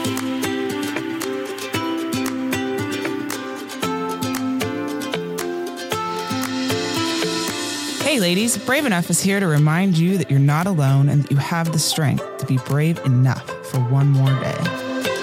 Hey ladies, Brave Enough is here to remind you that you're not alone and that you have the strength to be brave enough for one more day.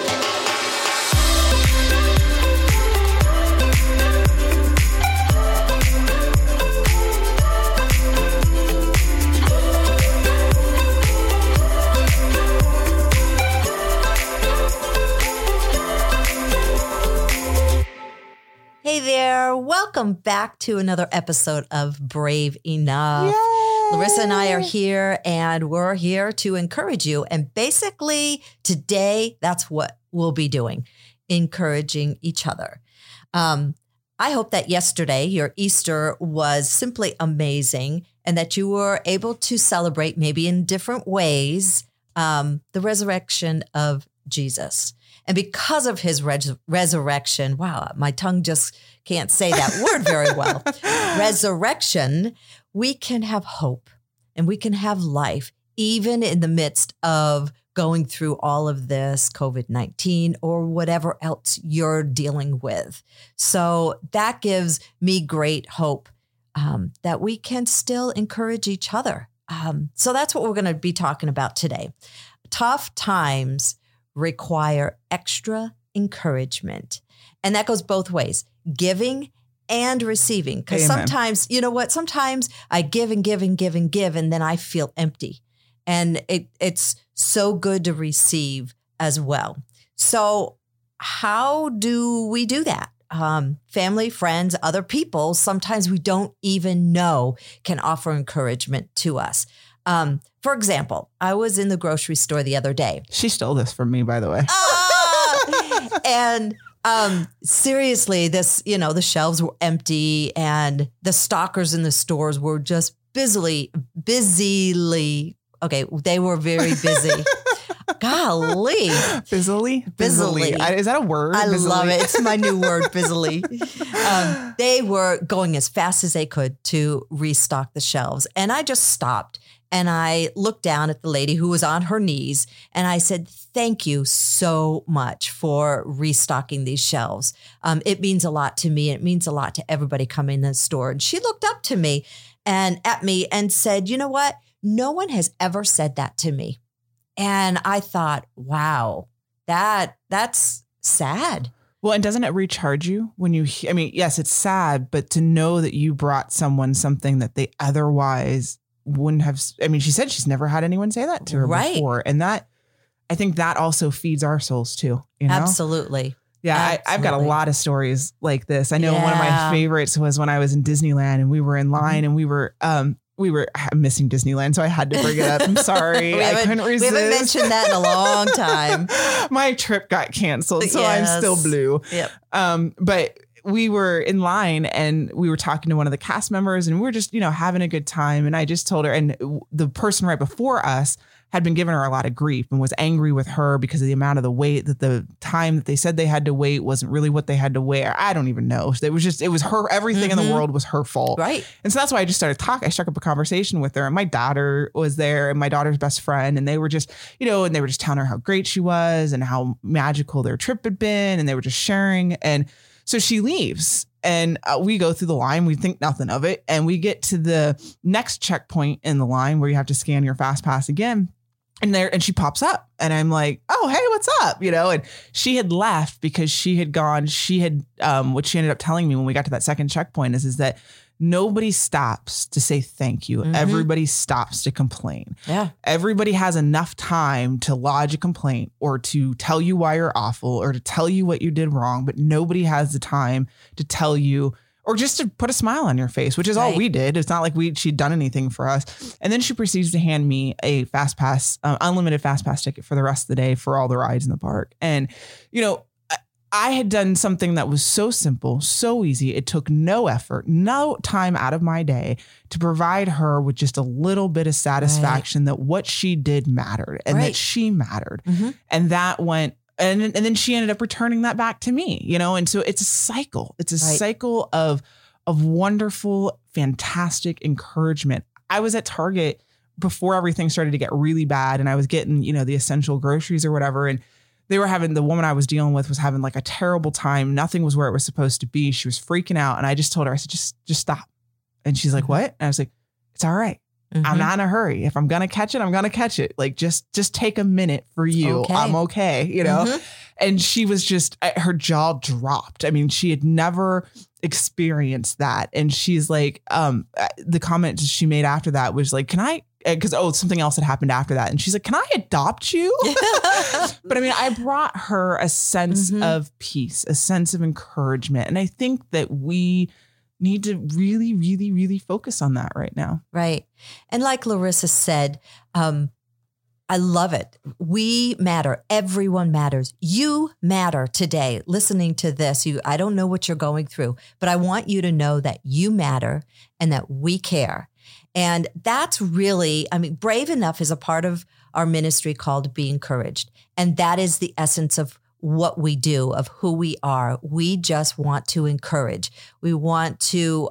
Hey there, welcome back to another episode of Brave Enough. Yay! Larissa and I are here and we're here to encourage you. And basically today, that's what we'll be doing, encouraging each other. I hope that yesterday, your Easter was simply amazing and that you were able to celebrate maybe in different ways, the resurrection of Jesus. And because of his resurrection, wow, my tongue just can't say that word very well. Resurrection, we can have hope and we can have life, even in the midst of going through all of this COVID-19 or whatever else you're dealing with. So that gives me great hope that we can still encourage each other. So that's what we're going to be talking about today. Tough times require extra encouragement. And that goes both ways, giving and receiving. Because sometimes, you know what? Sometimes I give and give and give and give, and then I feel empty. And it's so good to receive as well. So how do we do that? Family, friends, other people, sometimes we don't even know can offer encouragement to us. For example, I was in the grocery store the other day. She stole this from me, by the way. And seriously, the shelves were empty and the stockers in the stores were just busily. Okay, they were very busy. Golly. Busily? Is that a word? I busily? love it. It's my new word, busily. They were going as fast as they could to restock the shelves. And I just stopped and I looked down at the lady who was on her knees and I said, thank you so much for restocking these shelves. It means a lot to me. It means a lot to everybody coming in the store. And she looked up to me and at me and said, you know what? No one has ever said that to me. And I thought, wow, that's sad. Well, and doesn't it recharge you when yes, it's sad, but to know that you brought someone something that they otherwise wouldn't have. I mean, she said she's never had anyone say that to her before. And I think that also feeds our souls too. You know? Absolutely. Yeah, I've got a lot of stories like this. I know one of my favorites was when I was in Disneyland and we were in line and I'm missing Disneyland, so I had to bring it up. I'm sorry. I couldn't resist. We haven't mentioned that in a long time. My trip got canceled, so I'm still blue. Yep. But we were in line and we were talking to one of the cast members and we were just, having a good time. And I just told her, and the person right before us had been giving her a lot of grief and was angry with her because of the amount of the wait, that the time that they said they had to wait wasn't really what they had to wear. I don't even know. It was her, everything in the world was her fault. Right. And so that's why I just started talking. I struck up a conversation with her and my daughter was there and my daughter's best friend. And they were just, and they were just telling her how great she was and how magical their trip had been. And they were just sharing. And so she leaves and we go through the line. We think nothing of it. And we get to the next checkpoint in the line where you have to scan your fast pass again. And she pops up and I'm like, oh, hey, what's up? And she had left because what she ended up telling me when we got to that second checkpoint is that nobody stops to say thank you. Mm-hmm. Everybody stops to complain. Yeah. Everybody has enough time to lodge a complaint or to tell you why you're awful or to tell you what you did wrong, but nobody has the time to tell you or just to put a smile on your face, which is all we did. It's not like she'd done anything for us. And then she proceeds to hand me a fast pass, unlimited fast pass ticket for the rest of the day for all the rides in the park. And, I had done something that was so simple, so easy. It took no effort, no time out of my day to provide her with just a little bit of satisfaction that what she did mattered and that she mattered. Mm-hmm. And that went. And then she ended up returning that back to me, and so it's a cycle. It's a cycle of wonderful, fantastic encouragement. I was at Target before everything started to get really bad and I was getting, the essential groceries or whatever. And the woman I was dealing with was having like a terrible time. Nothing was where it was supposed to be. She was freaking out. And I just told her, I said, just stop. And she's like, what? And I was like, it's all right. I'm not in a hurry. If I'm going to catch it, I'm going to catch it. Like, just take a minute for you. Okay. I'm okay. You know? And she was just, her jaw dropped. I mean, she had never experienced that. And she's like, the comment she made after that was like, can I, because, something else had happened after that. And she's like, can I adopt you? But I mean, I brought her a sense of peace, a sense of encouragement. And I think that we need to really, really, really focus on that right now. Right. And like Larissa said, I love it. We matter. Everyone matters. You matter today. Listening to this, I don't know what you're going through, but I want you to know that you matter and that we care. And that's really, I mean, Brave Enough is a part of our ministry called Be Encouraged. And that is the essence of what we do, of who we are. We just want to encourage. We want to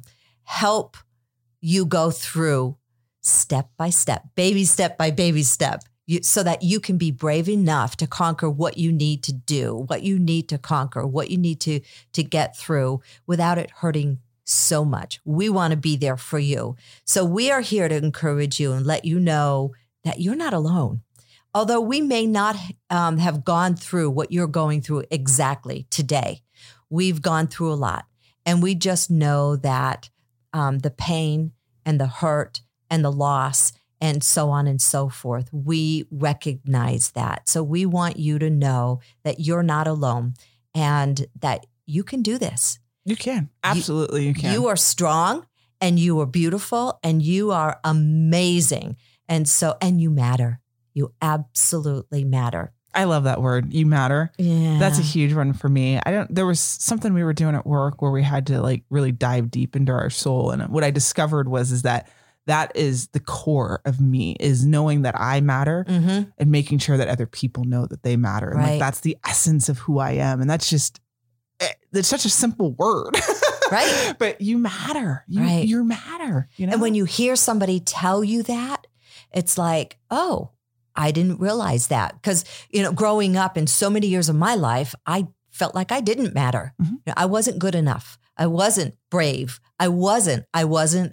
help you go through step by step by baby step, so that you can be brave enough to conquer what you need to do, what you need to conquer, what you need to get through without it hurting so much. We want to be there for you. So we are here to encourage you and let you know that you're not alone. Although we may not have gone through what you're going through exactly today, we've gone through a lot. And we just know that the pain and the hurt and the loss and so on and so forth, we recognize that. So we want you to know that you're not alone and that you can do this. You can. Absolutely, you can. You are strong and you are beautiful and you are amazing. And you matter. You absolutely matter. I love that word. You matter. Yeah. That's a huge one for me. There was something we were doing at work where we had to like really dive deep into our soul. And what I discovered is that is the core of me, is knowing that I matter and making sure that other people know that they matter. And like, that's the essence of who I am. And that's such a simple word. Right. But you matter. You matter. You know? And when you hear somebody tell you that, it's like, oh, I didn't realize that. Because, growing up in so many years of my life, I felt like I didn't matter. I wasn't good enough. I wasn't brave. I wasn't. I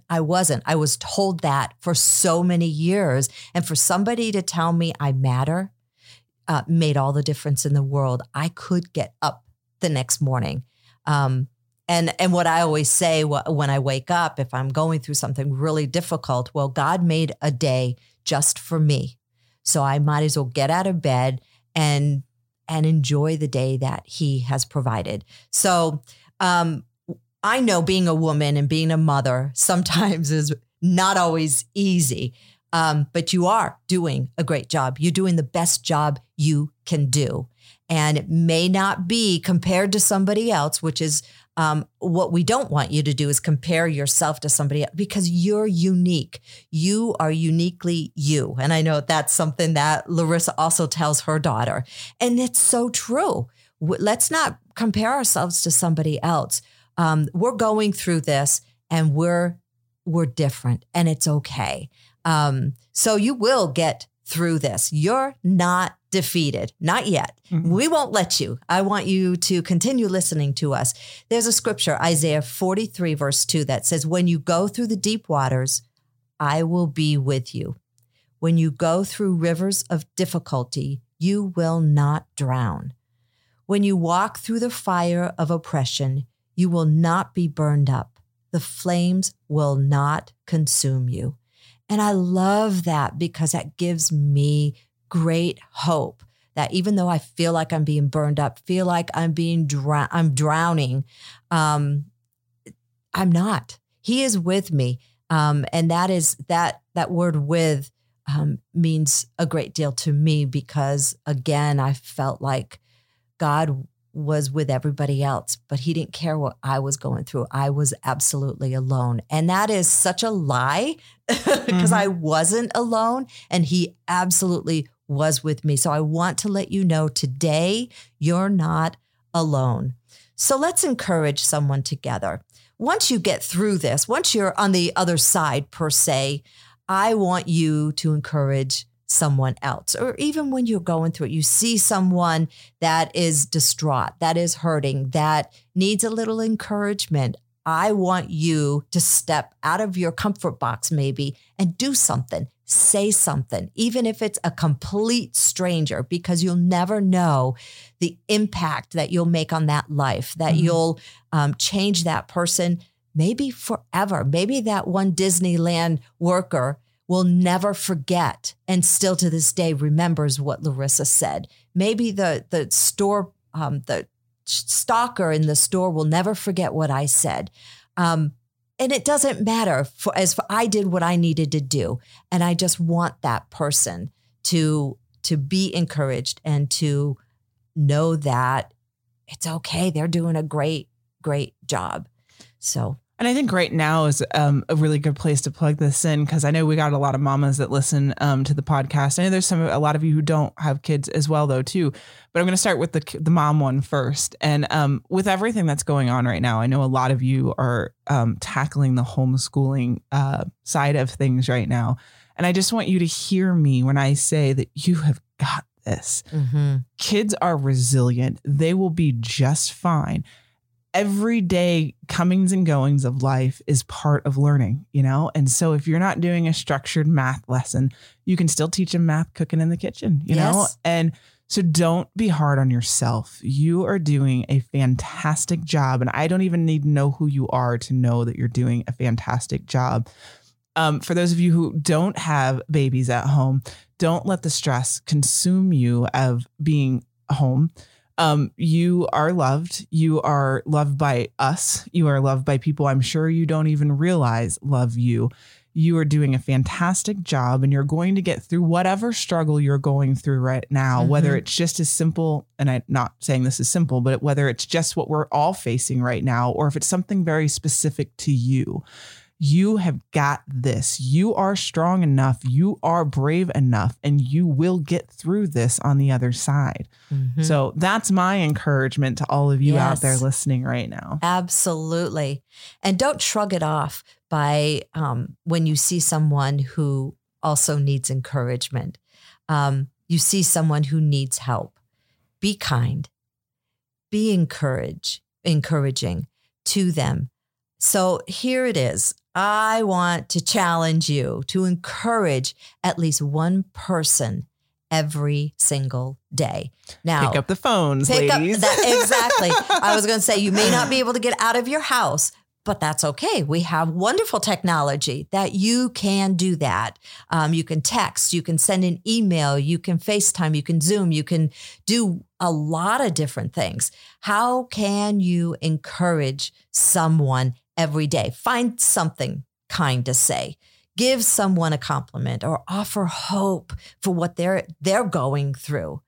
was told that for so many years. And for somebody to tell me I matter made all the difference in the world. I could get up the next morning. And what I always say when I wake up, if I'm going through something really difficult, well, God made a day just for me. So I might as well get out of bed and enjoy the day that he has provided. So I know being a woman and being a mother sometimes is not always easy, but you are doing a great job. You're doing the best job you can do. And it may not be compared to somebody else, which is what we don't want you to do, is compare yourself to somebody else, because you're unique. You are uniquely you. And I know that's something that Larissa also tells her daughter. And it's so true. Let's not compare ourselves to somebody else. We're going through this and we're different, and it's okay. So you will get through this. You're not defeated. Not yet. We won't let you. I want you to continue listening to us. There's a scripture, Isaiah 43 verse 2, that says, when you go through the deep waters, I will be with you. When you go through rivers of difficulty, you will not drown. When you walk through the fire of oppression, you will not be burned up. The flames will not consume you. And I love that, because that gives me great hope that even though I feel like I'm being burned up, feel like I'm drowning, I'm not. He is with me. And that is that word "with" means a great deal to me, because again, I felt like God was with everybody else, but he didn't care what I was going through. I was absolutely alone. And that is such a lie, because I wasn't alone, and he absolutely was with me. So I want to let you know today, you're not alone. So let's encourage someone together. Once you get through this, once you're on the other side per se, I want you to encourage someone else, or even when you're going through it, you see someone that is distraught, that is hurting, that needs a little encouragement. I want you to step out of your comfort box maybe and do something, say something, even if it's a complete stranger, because you'll never know the impact that you'll make on that life, that you'll change that person maybe forever. Maybe that one Disneyland worker will never forget and still to this day remembers what Larissa said. Maybe the store, the stalker in the store will never forget what I said. And it doesn't matter I did what I needed to do. And I just want that person to be encouraged and to know that it's okay. They're doing a great, great job. So. And I think right now is a really good place to plug this in, because I know we got a lot of mamas that listen to the podcast. I know there's a lot of you who don't have kids as well, though, too. But I'm going to start with the mom one first. And with everything that's going on right now, I know a lot of you are tackling the homeschooling side of things right now. And I just want you to hear me when I say that you have got this. Kids are resilient. They will be just fine. Everyday comings and goings of life is part of learning, And so if you're not doing a structured math lesson, you can still teach them math cooking in the kitchen, you know? And so don't be hard on yourself. You are doing a fantastic job. And I don't even need to know who you are to know that you're doing a fantastic job. For those of you who don't have babies at home, don't let the stress consume you of being home. You are loved. You are loved by us. You are loved by people I'm sure you don't even realize love you. You are doing a fantastic job, and you're going to get through whatever struggle you're going through right now, whether it's just as simple, and I'm not saying this is simple, but whether it's just what we're all facing right now, or if it's something very specific to you. You have got this. You are strong enough. You are brave enough, and you will get through this on the other side. So that's my encouragement to all of you out there listening right now. Absolutely. And don't shrug it off by when you see someone who also needs encouragement. You see someone who needs help. Be kind. Be encouraging to them. So here it is. I want to challenge you to encourage at least one person every single day. Now, pick up the phones, ladies. Exactly. I was going to say, you may not be able to get out of your house, but that's okay. We have wonderful technology that you can do that. You can text, you can send an email, you can FaceTime, you can Zoom, you can do a lot of different things. How can you encourage someone every day? Find something kind to say. Give someone a compliment or offer hope for what they're going through.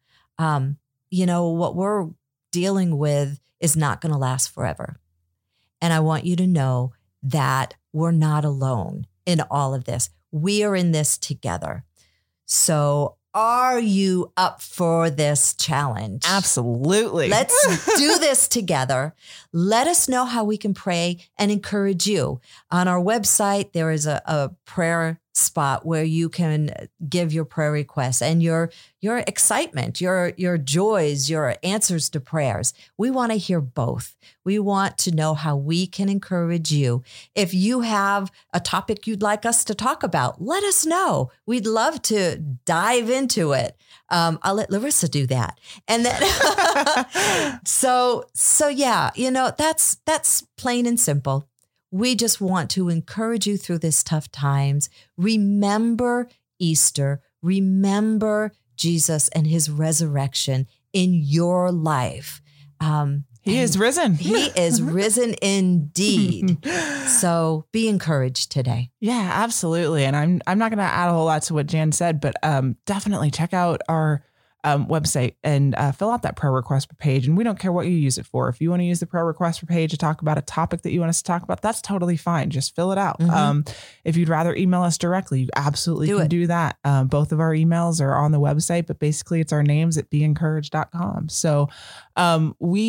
What we're dealing with is not going to last forever. And I want you to know that we're not alone in all of this. We are in this together. So are you up for this challenge? Absolutely. Let's do this together. Let us know how we can pray and encourage you. On our website, there is a prayer spot where you can give your prayer requests and your excitement, your joys, your answers to prayers. We want to hear both. We want to know how we can encourage you. If you have a topic you'd like us to talk about, let us know. We'd love to dive into it. I'll let Larissa do that. And then, so yeah, that's plain and simple. We just want to encourage you through this tough times. Remember Easter. Remember Jesus and his resurrection in your life. He is risen. He is risen indeed. So be encouraged today. Yeah, absolutely. And I'm not going to add a whole lot to what Jan said, but definitely check out our website and fill out that prayer request page. And we don't care what you use it for. If you want to use the prayer request page to talk about a topic that you want us to talk about, that's totally fine. Just fill it out. If you'd rather email us directly, you absolutely can do that. Both of our emails are on the website, but basically it's our names at beencouraged.com. So we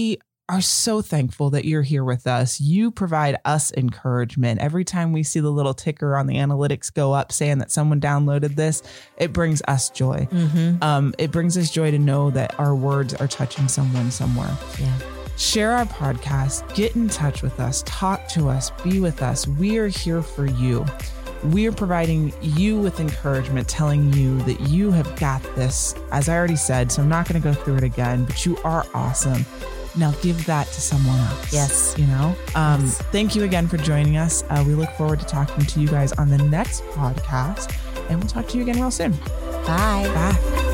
are so thankful that you're here with us. You provide us encouragement. Every time we see the little ticker on the analytics go up saying that someone downloaded this, it brings us joy. It brings us joy to know that our words are touching someone somewhere. Yeah. Share our podcast, get in touch with us, talk to us, be with us. We are here for you. We are providing you with encouragement, telling you that you have got this, as I already said, so I'm not going to go through it again, but you are awesome. Now give that to someone else. Yes. Yes. Thank you again for joining us. We look forward to talking to you guys on the next podcast, and we'll talk to you again real soon. Bye. Bye.